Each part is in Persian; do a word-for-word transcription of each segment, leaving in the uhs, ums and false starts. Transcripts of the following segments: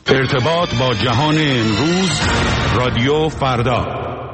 ارتباط با جهان امروز، رادیو فردا.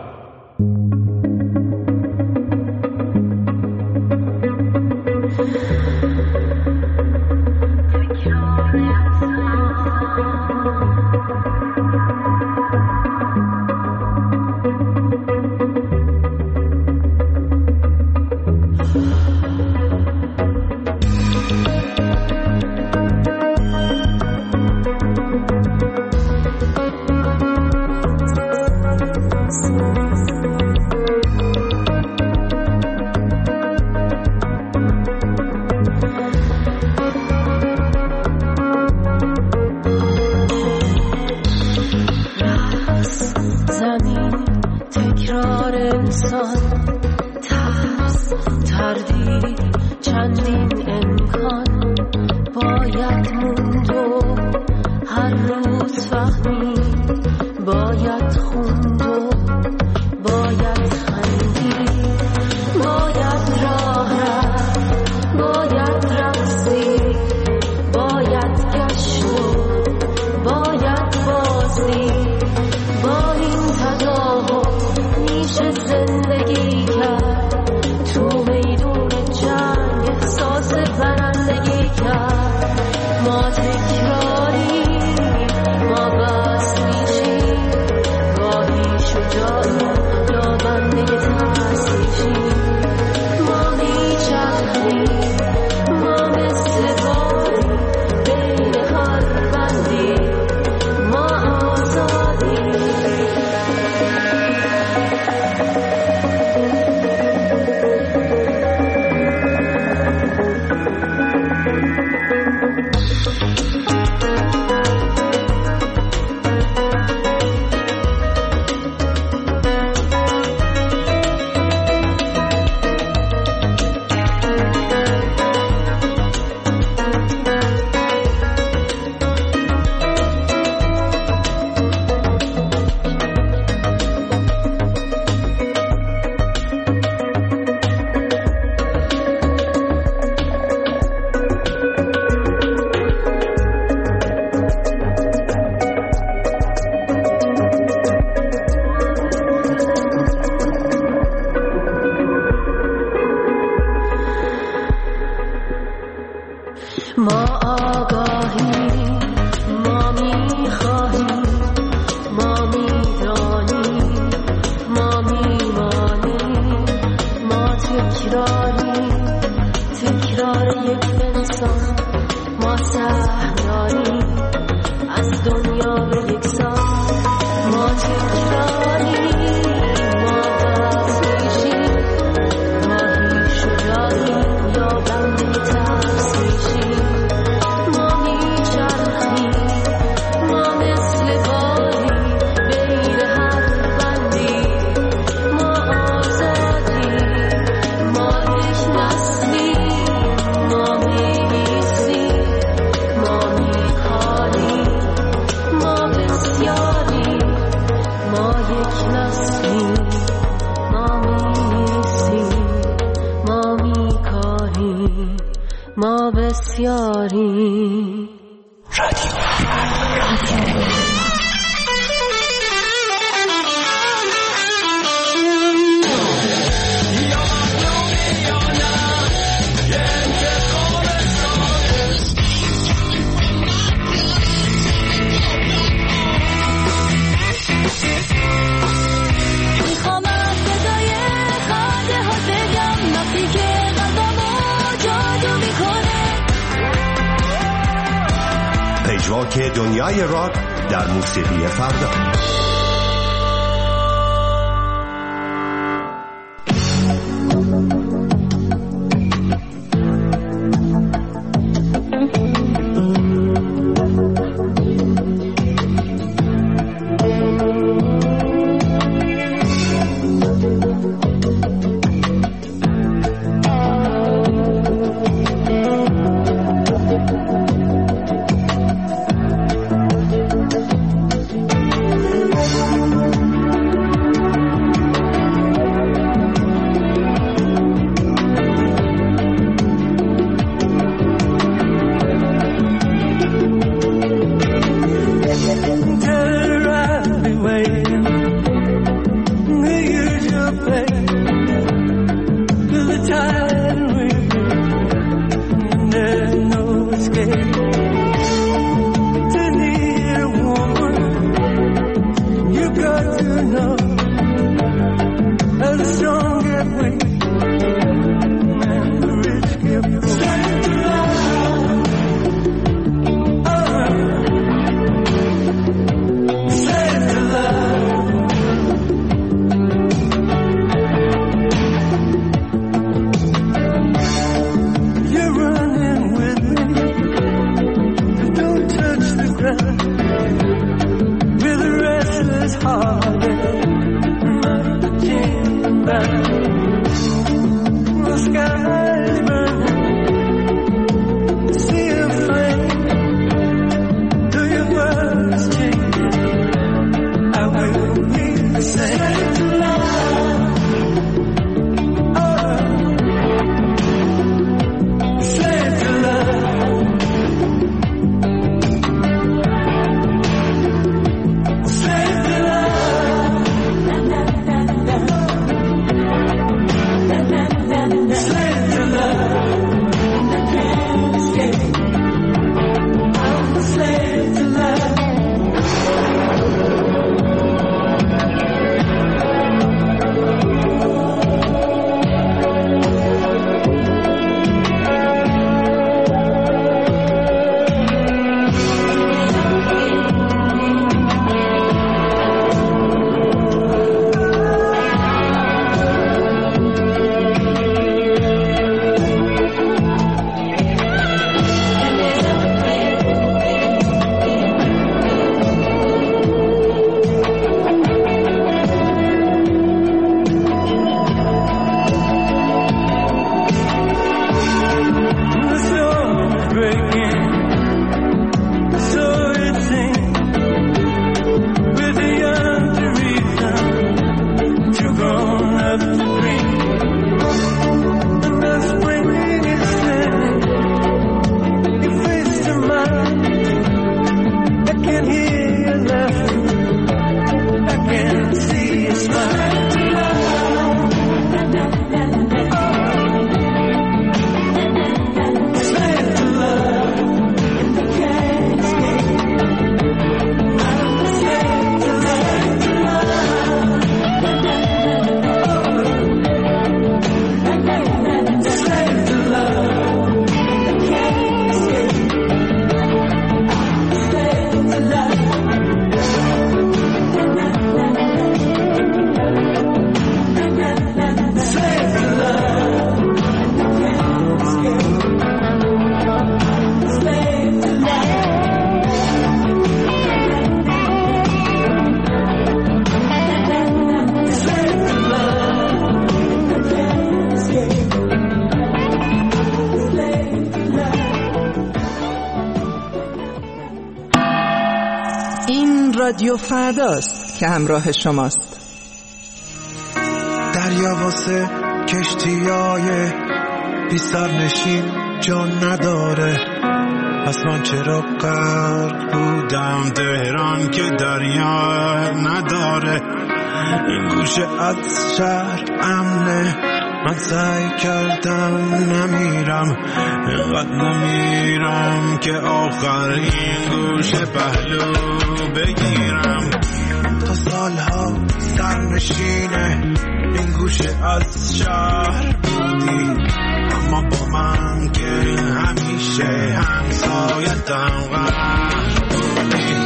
که دنیای راک در موسیقی فردا. رادیو فرداست که همراه شماست. دریا واسه کشتیای بی سرنشین جان نداره، پس من چرا غرق بودم تهران که دریا نداره. این گوشه از شهر امنه، من سعی کردم نمیرم، اینقدر نمیرم که آخرین گوشه پهلو بگیرم. تا سالها سرنشینه این گوشه از شهر بودی، اما با من که همیشه همسایتم غرق بودی.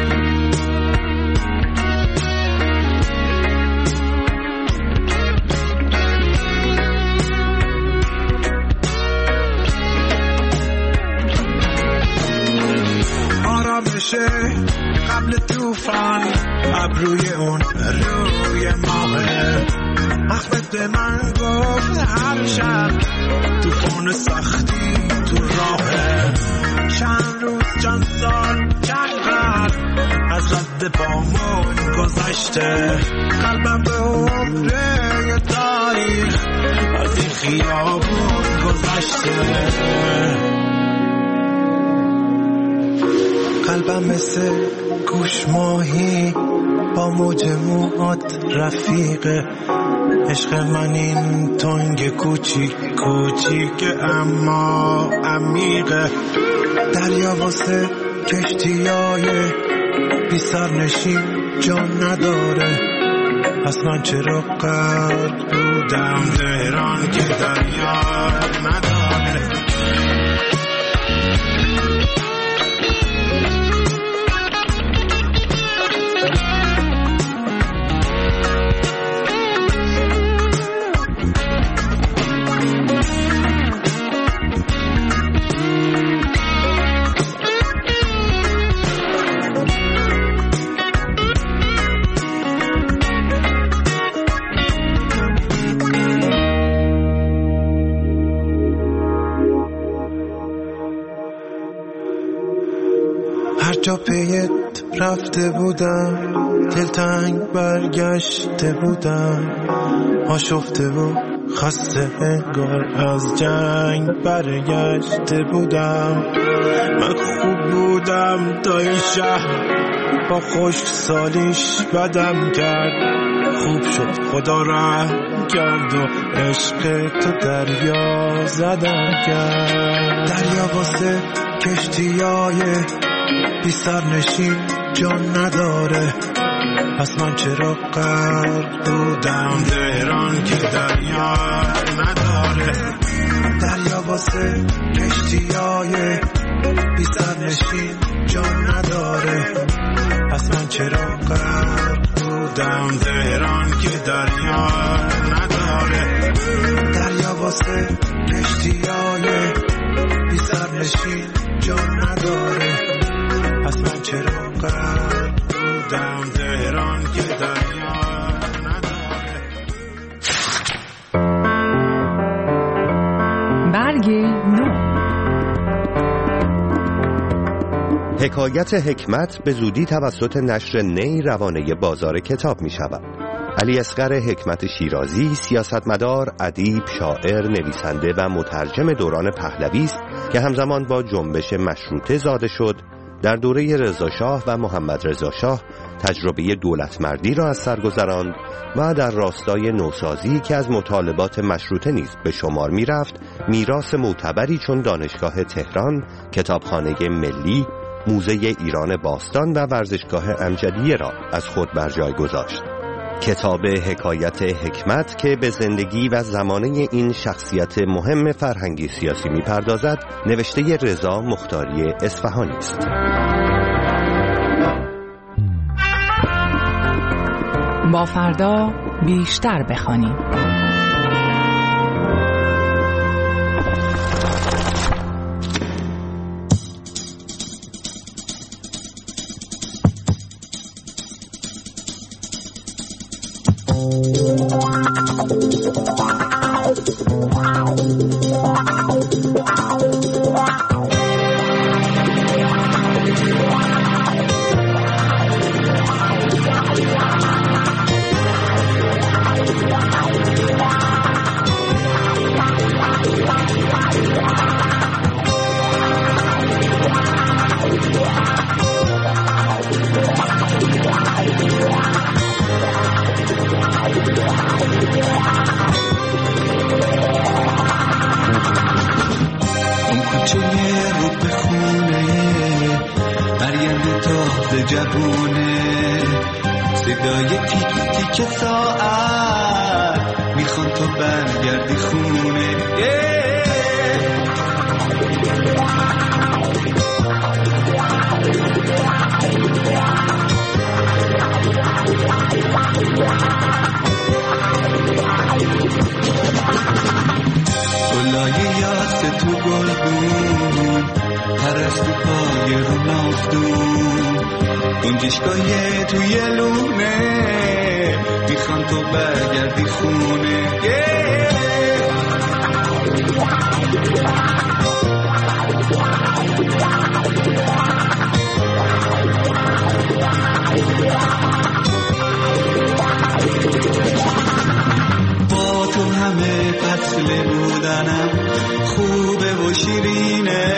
آرامشه قبل توفان، ابروی اون روی ماهه. احمد من گفت هر شب توفان سختی تو راهه. چند روز چند سال چند قرن از رد پامون گذشته، قلبم به عمره یه تاریخ از این خیابون گذشته. قلبم مثل گوش ماهی با موج موهات رفیقه. عشق من این تنگ کوچیک کوچیک اما عمیقه. دریا واسه کشتیای بی سرنشین جان نداره، پس من چرا غرق بودم تهران که دریا نداره. جا پیت رفته بودم، دلتنگ برگشته بودم، آشفته و خسته انگار از جنگ برگشته بودم. من خوب بودم تا این شهر با خشک سالیش بدم کرد، خوب شد خدا رحم کرد و عشق تو دریا زدم کرد. دریا واسه کشتیای بی سرنشین جان نداره، پس من چرا غرق بودم تهران که دریا نداره. دریا واسه کشتیای بی سرنشین جان نداره، پس من چرا غرق بودم تهران که دریا نداره. دریا واسه کشتیای بی سرنشین جان نداره، پس من چرا غرق بودم تهران که دریا نداره. برگ نو. حکایت حکمت به زودی توسط نشر نی روانه بازار کتاب می شود. علی اصغر حکمت شیرازی سیاستمدار، ادیب، شاعر، نویسنده و مترجم دوران پهلوی است که همزمان با جنبش مشروطه زاده شد. در دوره رضاشاه و محمد رضاشاه تجربه دولتمردی را از سر گذراند و در راستای نوسازی که از مطالبات مشروطه نیز به شمار می رفت، میراث معتبری چون دانشگاه تهران، کتابخانه ملی، موزه ایران باستان و ورزشگاه امجدیه را از خود بر جای گذاشت. کتاب حکایت حکمت که به زندگی و زمانه این شخصیت مهم فرهنگی سیاسی می‌پردازد، نوشته رضا مختاری اصفهانی است. با فردا بیشتر بخوانیم. جوونه صدای تیک تیک ساعت میخوان تو برگردی خونه. گلای یاس تو گلگون پرستو پای رو نافتون گنجشگاه توی لونه میخوان تو برگردی خونه. با تو همه فصل بودنم خوبه و شیرینه،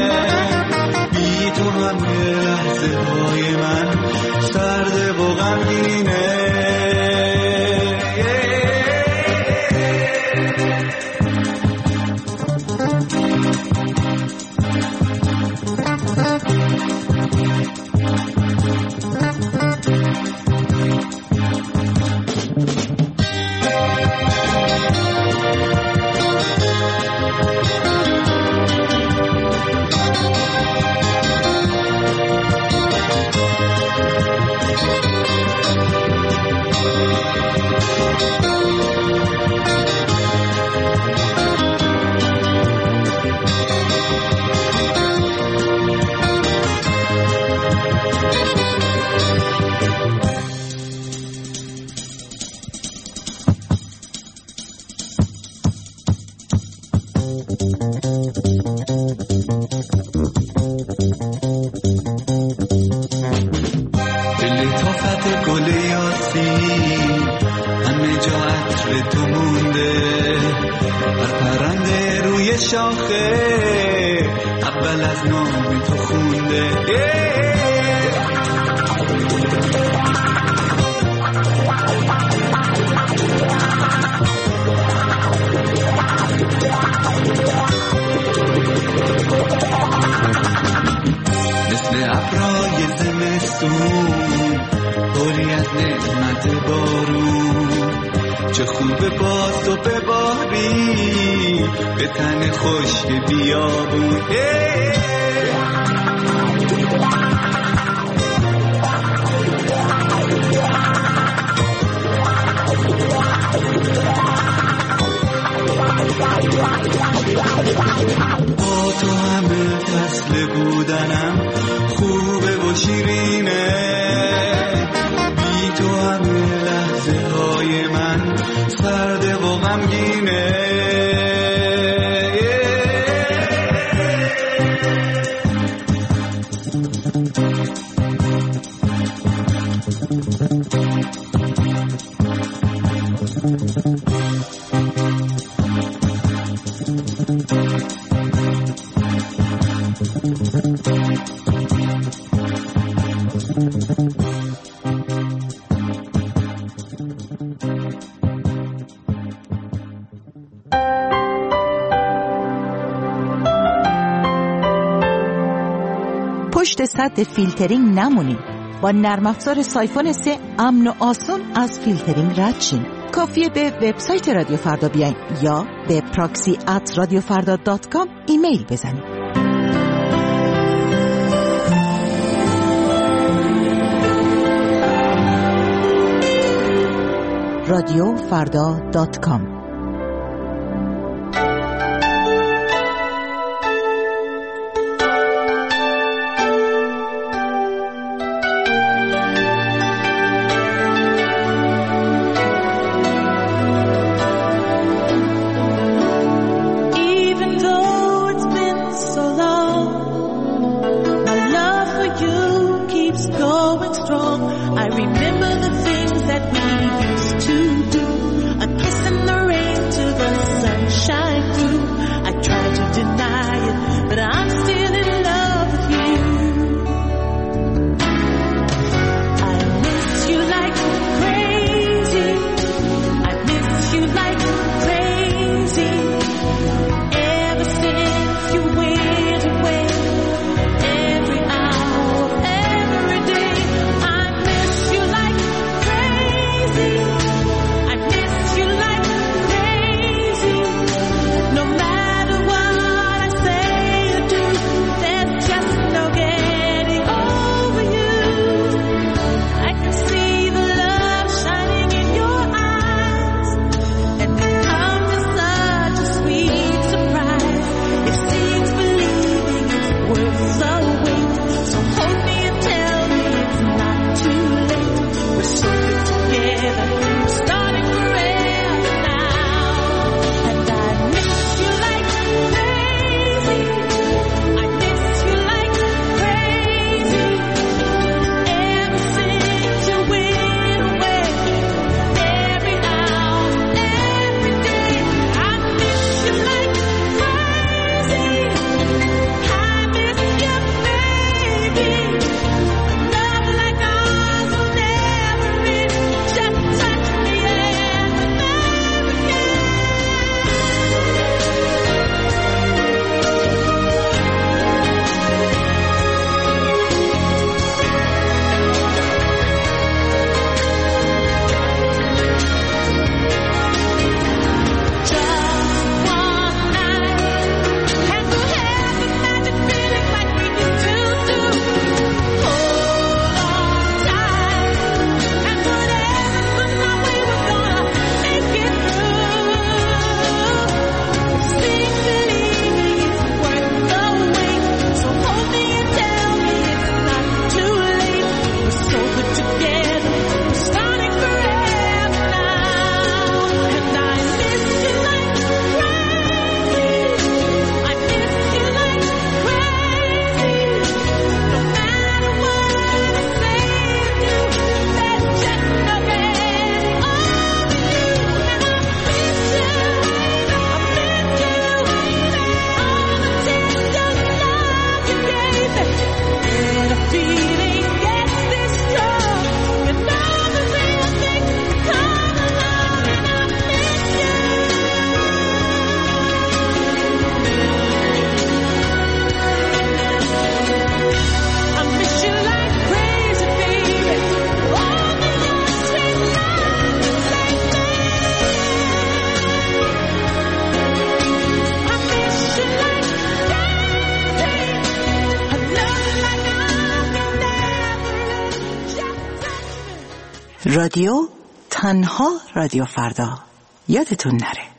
بی تو همه لحظه های من سرده و غمگینه. صفت گل یاسین همه جا عطر تو مونده، هر پرنده روی شاخه اول از نام تو خونده. مثل ابرای زمستون پری از نعمت بارون، چه خوبه باز تو بباری به تن خشک بیابون. با تو همه فصل بودنم خوبه و شیرینه، بی تو همه لحظه های من سرده و غمگینه. پشت سد فیلترینگ نمونید. با نرم افزار سایفون سه امن و آسون از فیلترینگ رد شین. کافیه به وبسایت رادیو فردا بیاین یا به پراکسی ات رادیو فردا دات کام ایمیل بزنید. رادیو فردا دات کام. I remember the things that we used to do. A kiss in the rain. رادیو تنها رادیو فردا، یادتون نره.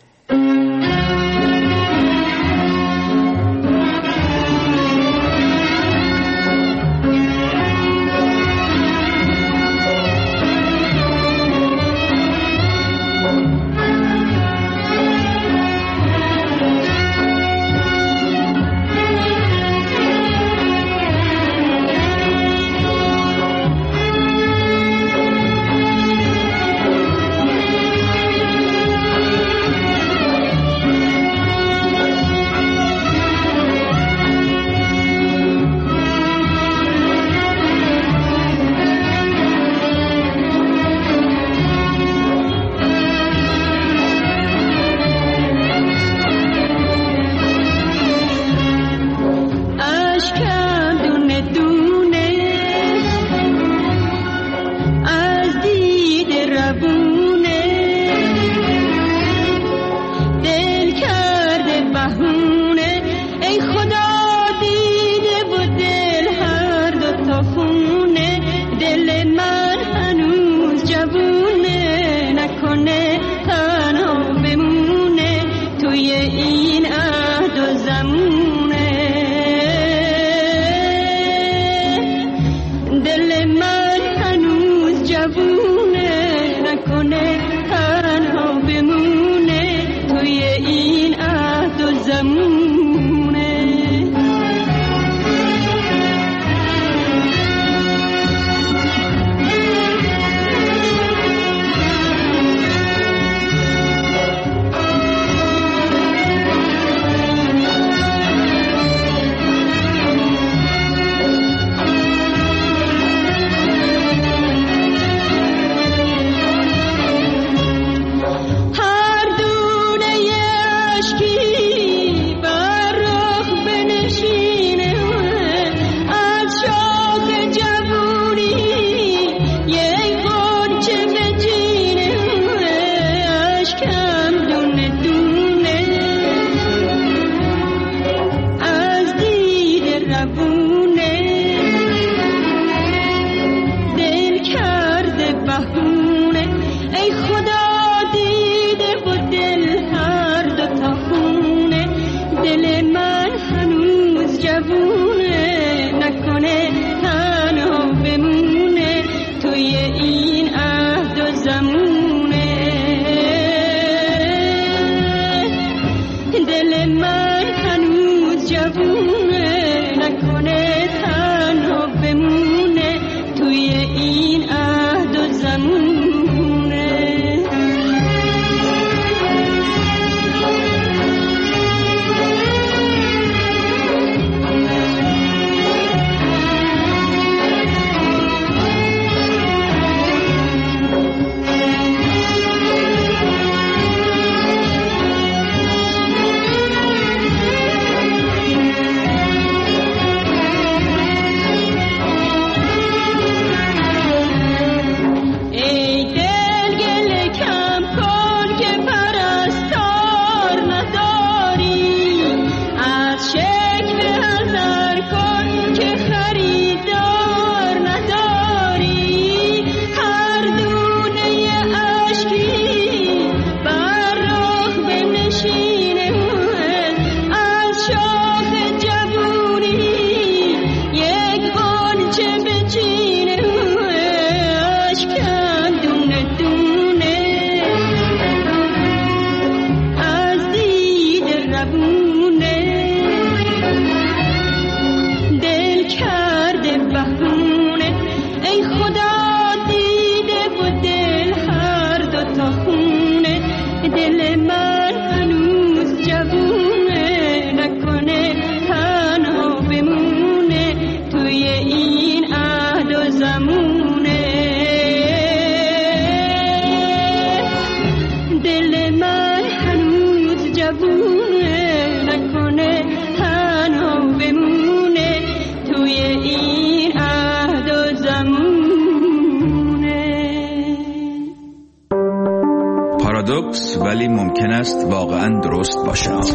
پارادوکس ولی ممکن است واقعا درست باشد.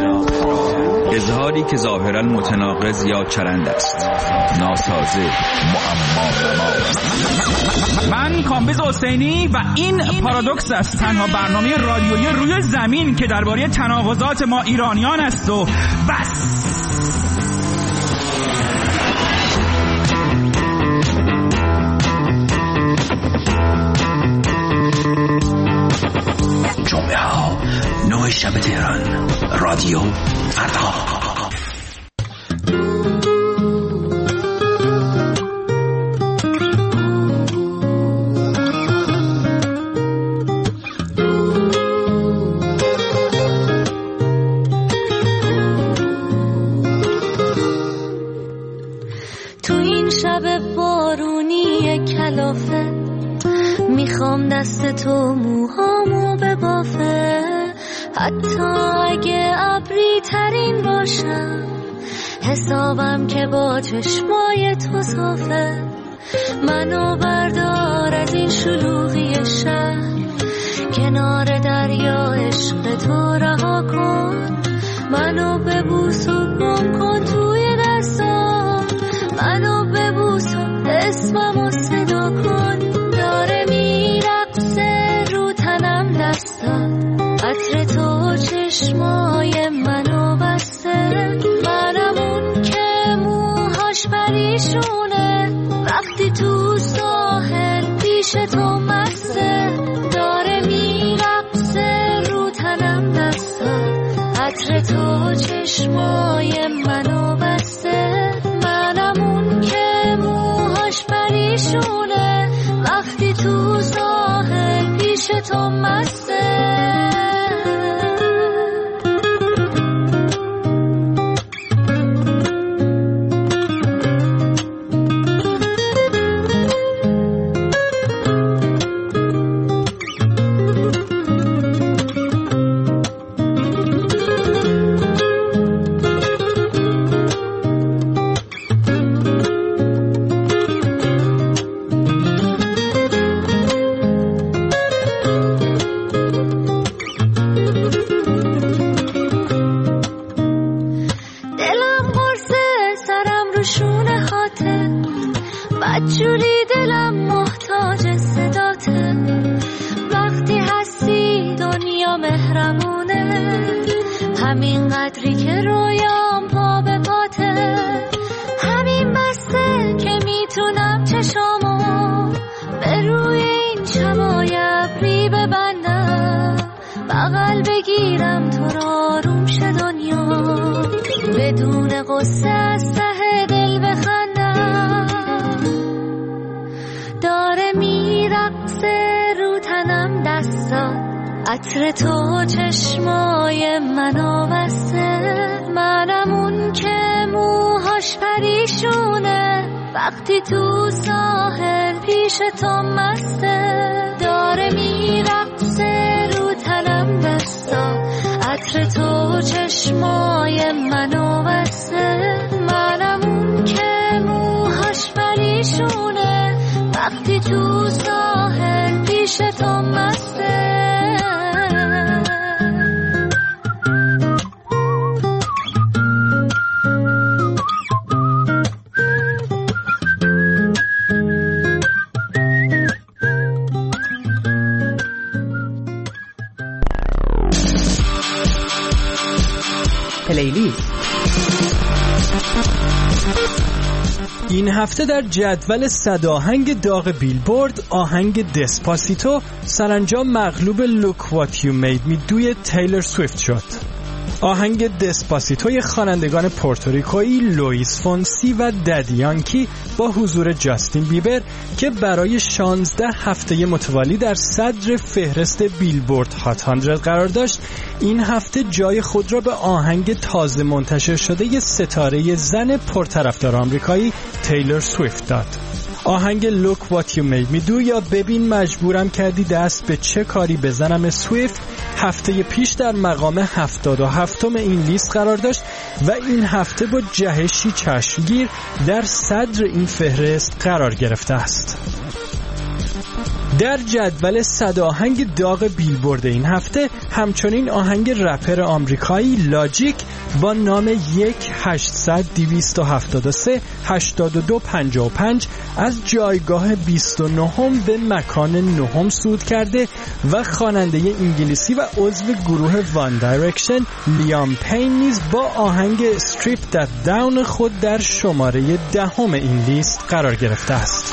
اظهاری که ظاهرا متناقض یا چرند است، ناسازه، معما. من کامبیز حسینی و این پارادوکس است، تنها برنامه رادیویی روی زمین که درباره تناقضات ما ایرانیان است و بس. جمعه ها نوع شب تهران، رادیو فردا. میخوام دست تو موهامو ببافه، حتی اگه ابری ترین باشم، حسابم که با چشمای تو صافه. منو بردار از این شلوغی شهر، کنار دریا عشق تو رها کن. منو ببوس و گم کن توی دستام، منو ببوس و اسممو صدا کن. داره میرقصه رو تنم دستات، عطر تو چشمای منو بسته. منم اون که موهاش پریشونه، وقتی تو ساحل پیش تو مسته. داره میرقصه رو تنم دستات، عطر تو چشمای منو بسته. منم اون که موهاش پریشونه، وقتی تو ساحل پیش تو مسته. بدجوری دلم محتاج صداته، وقتی هستی دنیا مهربونه. همین قدری که رویام پا به پاته، همین بسته که میتونم چشامو به روی این شبای ابری ببندم. بغل بگیرم تو رو آروم شه دنیا، بدون قصه از ته دل بخندم. داره میرقصه رو تنم دستات، عطر تو چشمای منو بسته. منم اون که موهاش پریشونه، وقتی تو ساحل پیش تو مسته. داره میرقصه رو تنم دستات، عطر تو چشمای منو بسته. منم اون که موهاش پریشونه، وقتی تو ساحل پیش تو مسته. پلیلیست. این هفته در جدول صد آهنگ داغ بیلبورد، آهنگ دسپاسیتو سرانجام مغلوب Look What You Made Me دوی تیلر سویفت شد. آهنگ دسپاسیتوی خوانندگان پورتوریکویی لوئیس فونسی و ددی یانکی با حضور جاستین بیبر که برای شانزده هفته متوالی در صدر فهرست بیلبورد هات صد قرار داشت، این هفته جای خود را به آهنگ تازه منتشر شده ی ستاره زن پرطرفدار آمریکایی تیلر سویفت داد. آهنگ Look What You Made Me Do یا ببین مجبورم کردی دست به چه کاری بزنم سویفت هفته پیش در مقام هفتاد و هفتم این لیست قرار داشت و این هفته با جهشی چشمگیر در صدر این فهرست قرار گرفته است. در جدول صد آهنگ داغ بیلبورد این هفته همچنین آهنگ رپر آمریکایی لاجیک با نام یک هشتصد دویست و هفتاد و سه هشتاد و دو پنجاه و پنج از جایگاه بیست و نهم به مکان نهم صعود کرده و خواننده انگلیسی و عضو گروه وان دایرکشن لیام پین نیز با آهنگ استریپ دت داون خود در شماره دهم این لیست قرار گرفته است.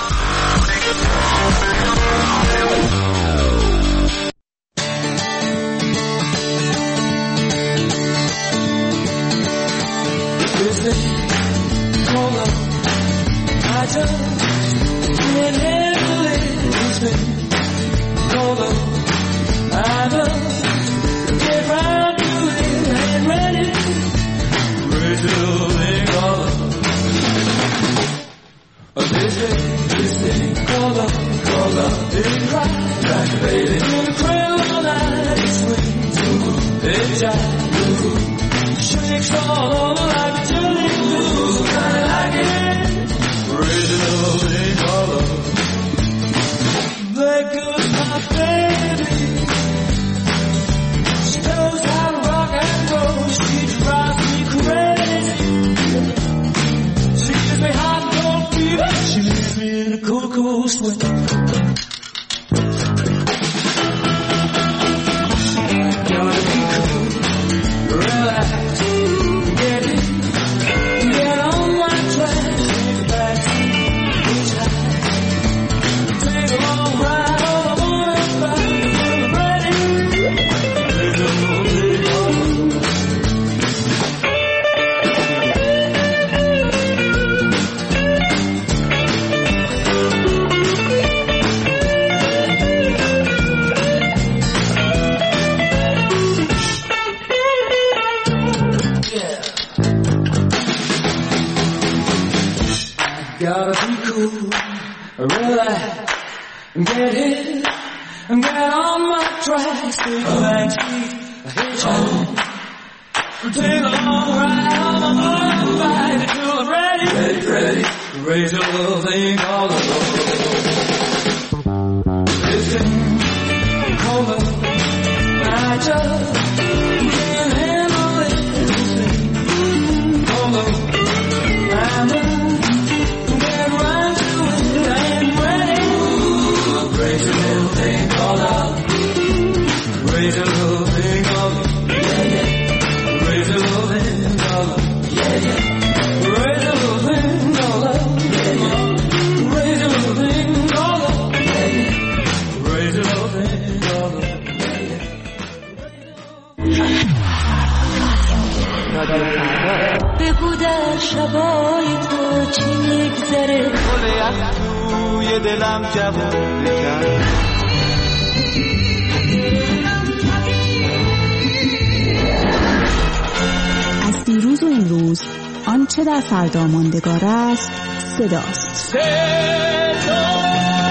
بگو در شبای تو چی میگذره گل یخ توی دلم جوون بکن از دیروز و امروز آنچه در فردا ماندگار است صداست. صدا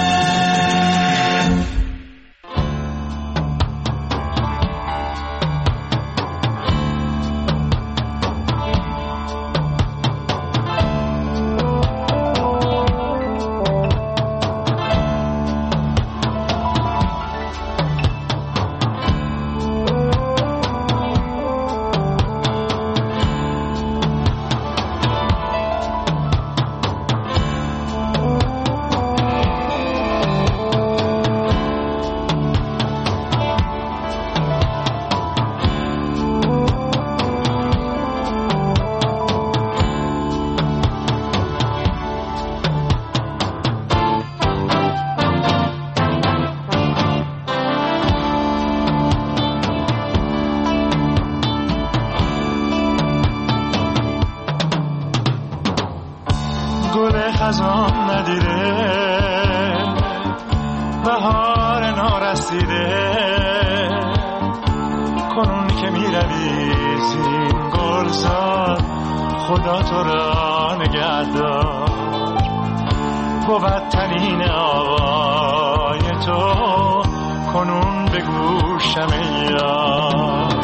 گل خزان ندیده بهار نارسیده کنون که می روی زین گلزار خدا تو را نگهدار بود تنین آوای تو کنون به گوشم یار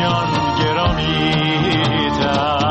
جان گرامی‌تر.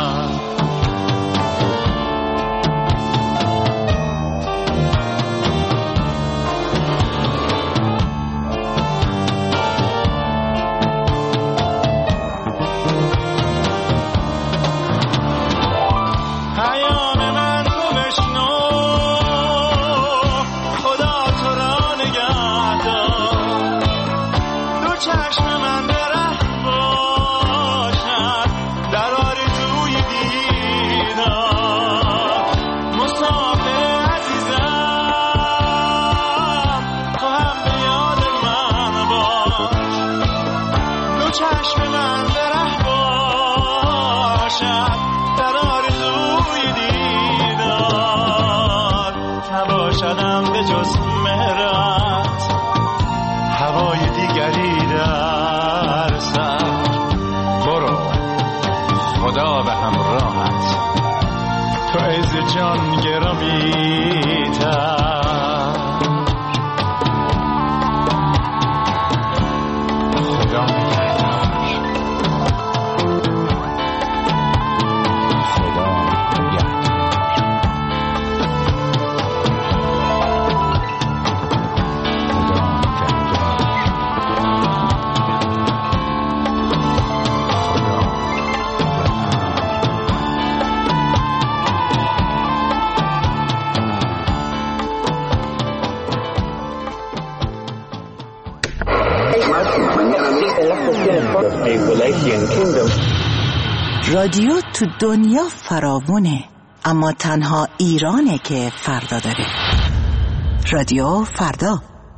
نباشدم به جز مهرت هوای دیگری در سر. برو خدا به همراهت تو عز جان گرامی‌تر. خدا رادیو تو دنیا فراوونه، اما تنها ایرانه که فردا داره. رادیو فردا.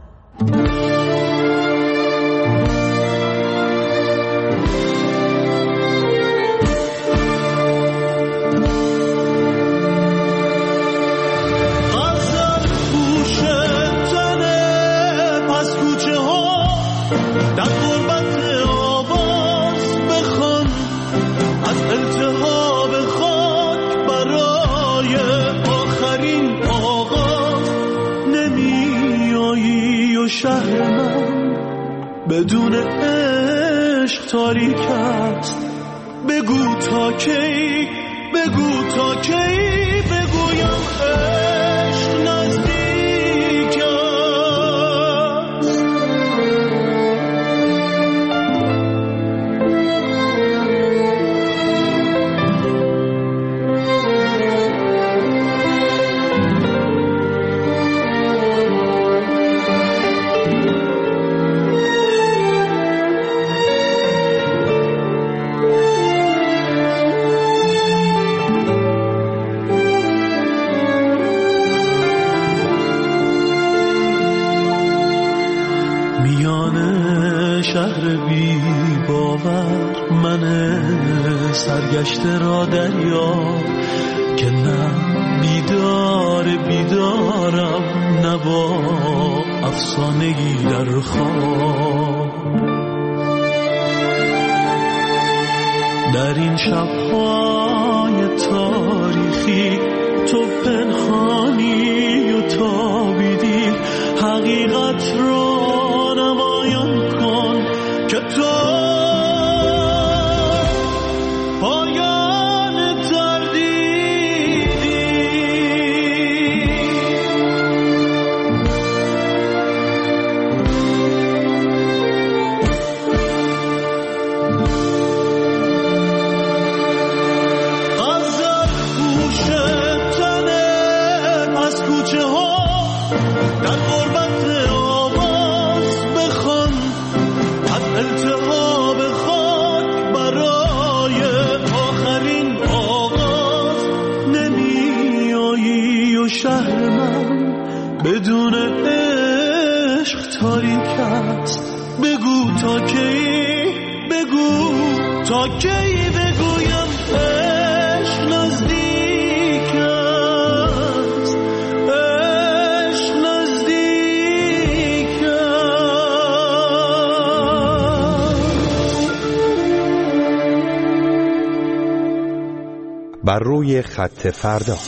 شهر من بدون عشق تاریک است. بگو تا کی، بگو تا کی بگویم عشق نزدیک است. شهر بی باور من سرگشته را دریا که نه بیدار بیدارم نه با افسانگی در خواب. در این شب‌های تاریخی تو پنهانی و تابیدی، حقیقت را نمایان کن که تو پایان تردیدی. غزل پوش تنه از کوچه ها در غربت آواز بخوان، از التهاب خاک برای آخرین آغاز نمی آیی و شهر من بدون عشق تاریک است. بگو تا کی، بگو تا کی بگویم عشق نزدیک است. عشق نزدیک بر روی خط فردا.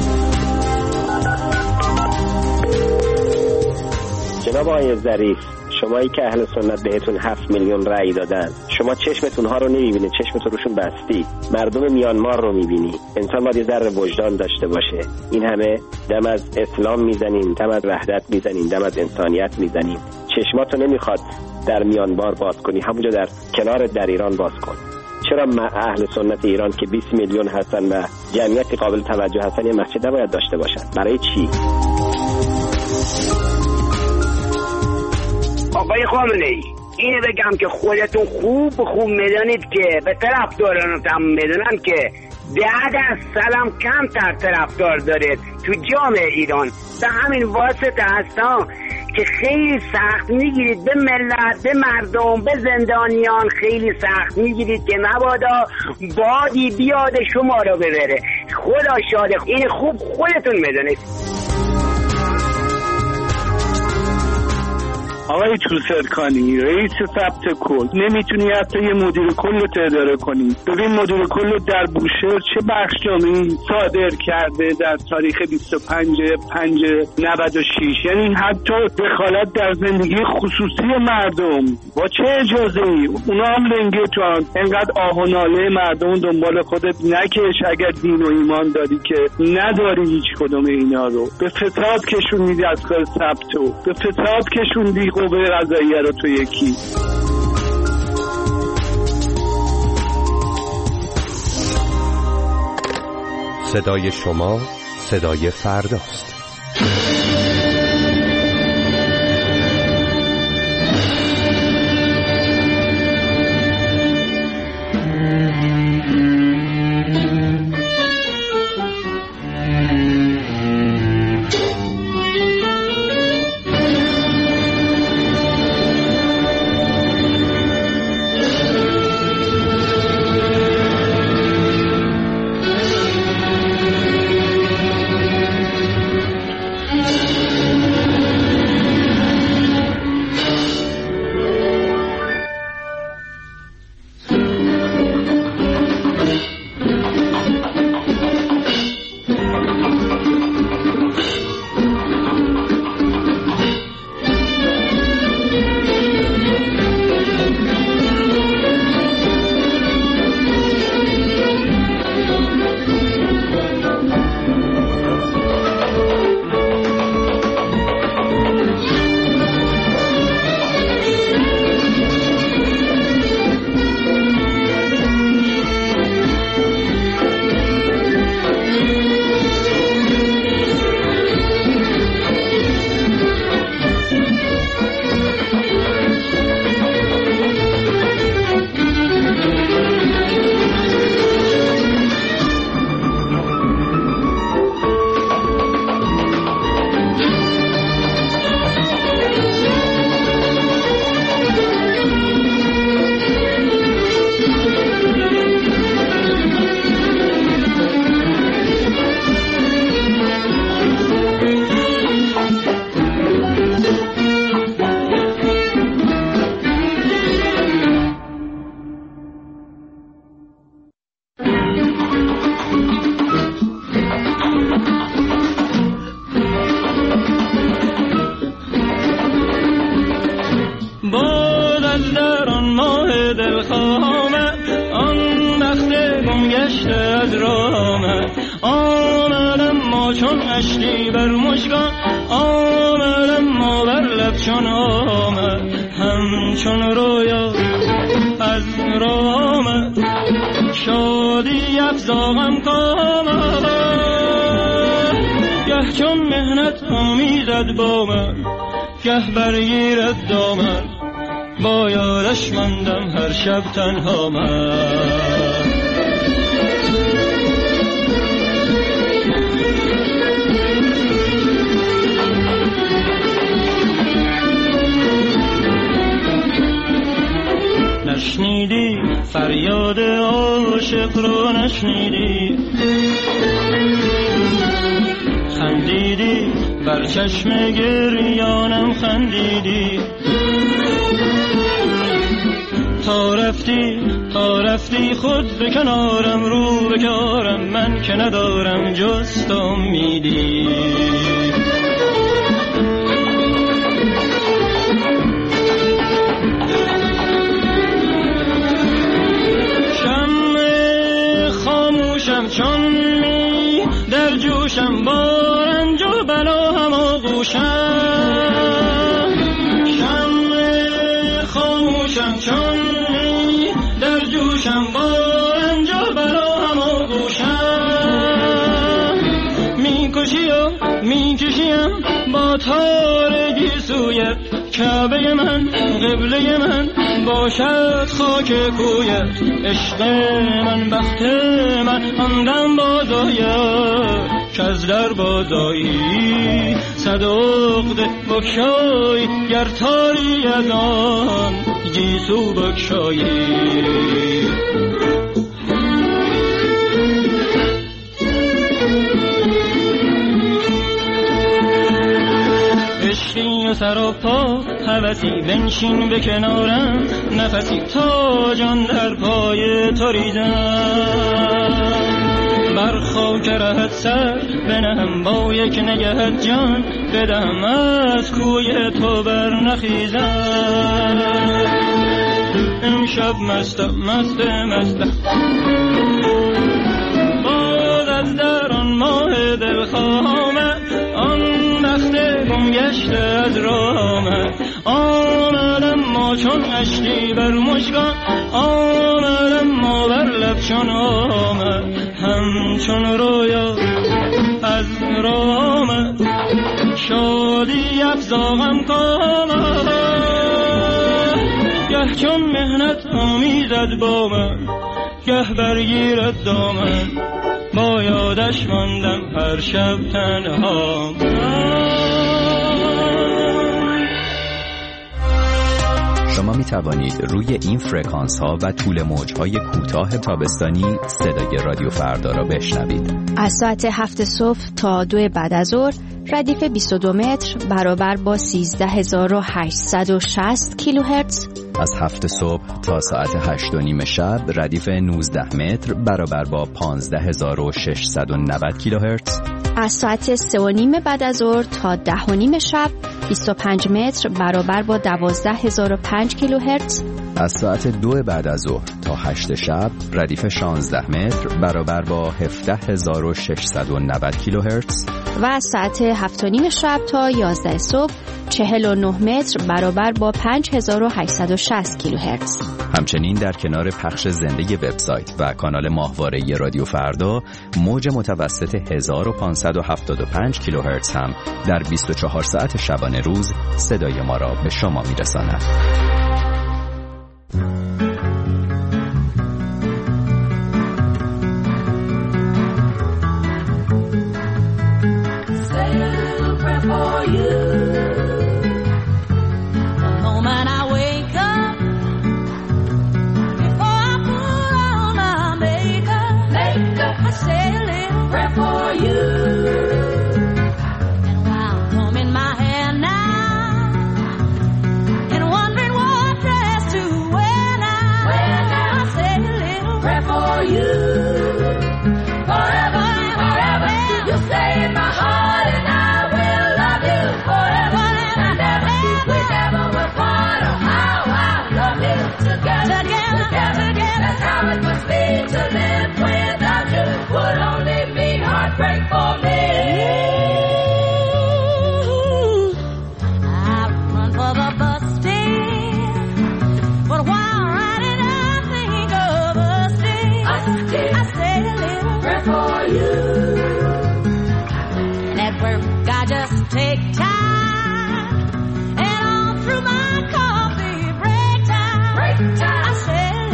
جناب آقای ظریف، شمایی که اهل سنت بهتون هفت میلیون رأی دادن، شما چشمتون ها رو نمیبینید، چشمتون روشون بستی، مردم میانمار رو میبینی. انسان باید یه ذره وجدان داشته باشه. این همه دم از اسلام میزنین، دم از وحدت میزنین، دم از انسانیت میزنین، چشماتو نمیخواد در میانمار باز کنی، همونجا در کنار در ایران باز کن. چرا اهل سنت ایران که بیست میلیون هستن و جمعیتی قابل توجه هستن یه مسجد نباید داشته باشن؟ برای چی؟ آقای خامنه‌ای، اینه بگم که خودتون خوب خوب میدونید که به طرفدارانتون میدونن که ده درصد کم تر طرفدار دارید تو جامعه ایران. به همین واسطه هستم که خیلی سخت میگیرید به ملت، به مردم، به زندانیان خیلی سخت میگیرید که مبادا بادی بیاد شما رو ببره. خدا شاده، این خوب خودتون میدونید. آقای توسرکانی، رئیس ثبت کل، نمیتونی حتی یه مدیر کل رو اداره کنی؟ ببین مدیر کل در بوشهر چه بخشنامه‌ای صادر کرده در تاریخ بیست و پنج پنج نود و شش، یعنی حتی دخالت در زندگی خصوصی مردم. با چه اجازه‌ای؟ اونا هم لنگه تو هم انقدر آه و ناله مردم دنبال خودت نکش. اگر دین و ایمان داری که نداری هیچ کدوم اینا رو، به فساد کشوندی از کار ثبتو، به فساد کشوندی قوه قضاییه رو تو یکی. صدای شما صدای فرداست. تنها من نشنیدی فریاد عاشق رو، نشنیدی خندیدی بر چشم گریانم، خندیدی تا رفتی تا رفتی خود به کنارم، رو به کارم من که ندارم جز تو امیدی. در جوشم با رنج و بلا هم آغوشم شمع خاموشم چون در جوشم با رنج و بلا هم آغوشم میکشی و میکشیم با تارگی سویت کعبه من قبله من باشد خاک کویت عشق من بخت من آندم بازاید که از در بازایی صدقد بکشایی گر تاری از آن گیسو بکشایی عشقی و سر و پا هوسی بنشین به کنارم نفسی تا جان در پای تو ریزم بر خاک رهت سر بنهم با یک نگهت جان بدهم از کوی تو بر نخیزم امشب مستم مست مستم باز از در آن ماه دلخواه آمد آن بخت گم گشته از راه آمد آمدم ما چون اشکی بر مشکان آمدم ما بر لب چون آمد همچون رویا از راه آمد شادی افزاغم کامد گه چون مهنت آمیزد با من گه برگیرد دامن با یادش ماندم هر شب تنها شما می توانید روی این فرکانس ها و طول موج های کوتاه تابستانی صدای رادیو فردا را بشنوید. از ساعت هفت صبح تا دو بعد از ظهر ردیف بیست و دو متر برابر با سیزده هزار و هشتصد و شصت کیلوهرتز. از هفت صبح تا ساعت هشت و نیم شب ردیف نوزده متر برابر با پانزده هزار و ششصد و نود کیلوهرتز. از ساعت سه و نیم بعد از ظهر تا ده و نیم شب بیست و پنج متر برابر با دوازده هزار و پنج کیلوهرتز. از ساعت دو بعد از ظهر تا هشت شب ردیف شانزده متر برابر با هفده هزار و ششصد و نود کیلوهرتز. و از ساعت هفت و نیم شب تا یازده صبح چهل و نه متر برابر با پنج هزار و هشتصد و شصت کیلوهرتز. همچنین در کنار پخش زنده وبسایت و کانال ماهواره رادیو فردا موج متوسط هزار و پانصد و هفتاد و پنج کیلوهرتز هم در بیست و چهار ساعت شبانه روز صدای ما را به شما میرساند.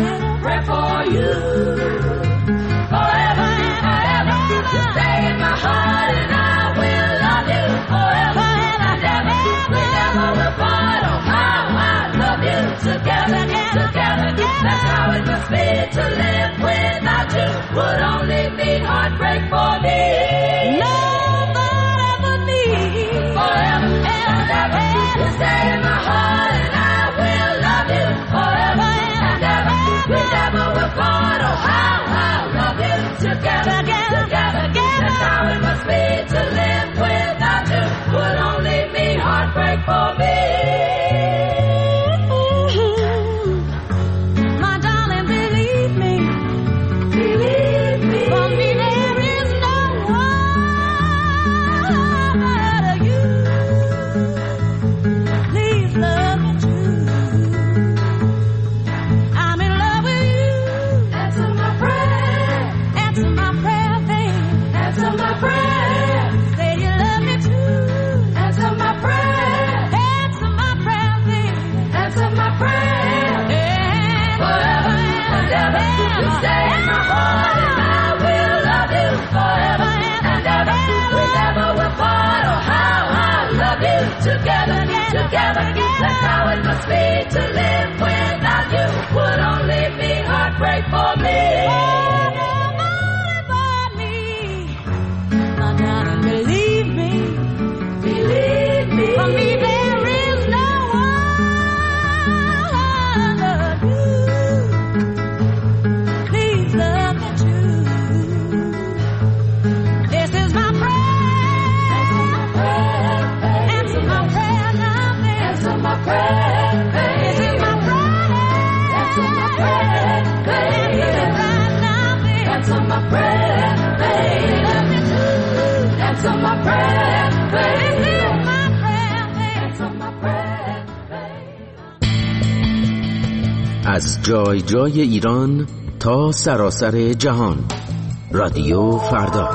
Forever and ever, you stay in my heart. wants me to live without you would only be heartbreak for me. Believe me, believe me. For me there is no one but you. Please love me too. This is my prayer. Answer my prayer now, baby. Answer my prayer. This is my prayer. Answer my prayer, baby. Answer it right now, baby. Answer my prayer, baby. Love me too. Answer my prayer, baby. This is my prayer, baby. Answer my prayer, baby. از جای جای ایران تا سراسر جهان، رادیو فردا.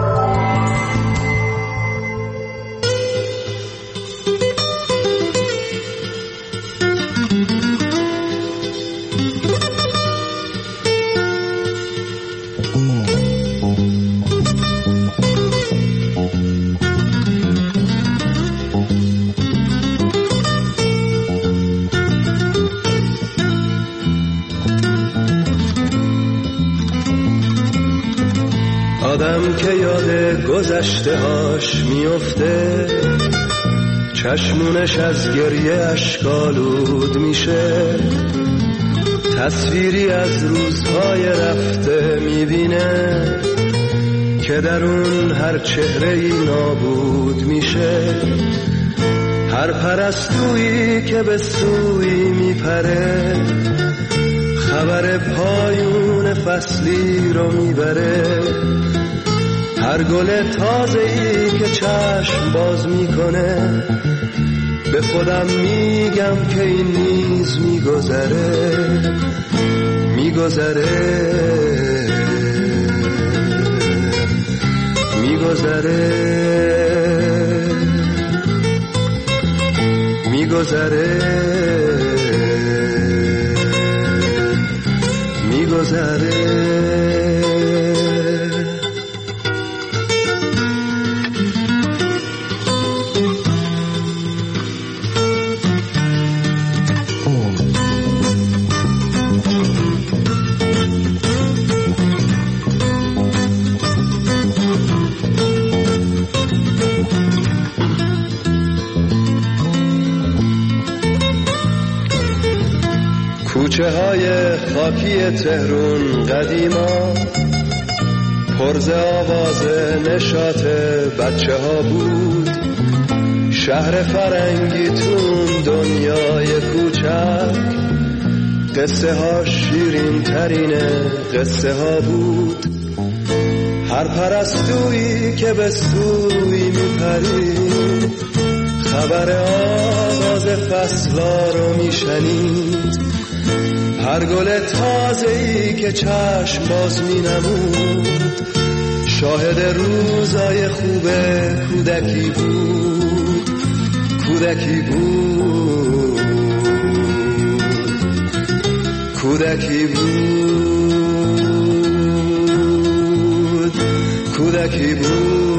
آدم که یاد گذشته هاش میفته، چشمونش از گریه اشکالود میشه، تصویری از روزهای رفته میبینه که در اون هر چهره‌ای نابود میشه. هر پرستویی که به سوی میپره، خبر پایون فصلی رو میبره. هر گل تازه‌ای که چشم باز میکنه، به خودم میگم که این نیز میگذره، میگذره، میگذره، میگذره، میگذره. کوچه های خاکی تهرون قدیما پرز آواز نشاط بچه ها بود. شهر فرنگی تون دنیای کوچک، قصه ها شیرین ترین قصه ها بود. هر پرستویی که به سوی میپرید، خبر آغاز فصلا رو میشنید. هر گل تازه‌ای که چشم باز می‌نمود، شاهد روزای خوب کودکی بود، کودکی بود، کودکی بود، کودکی بود.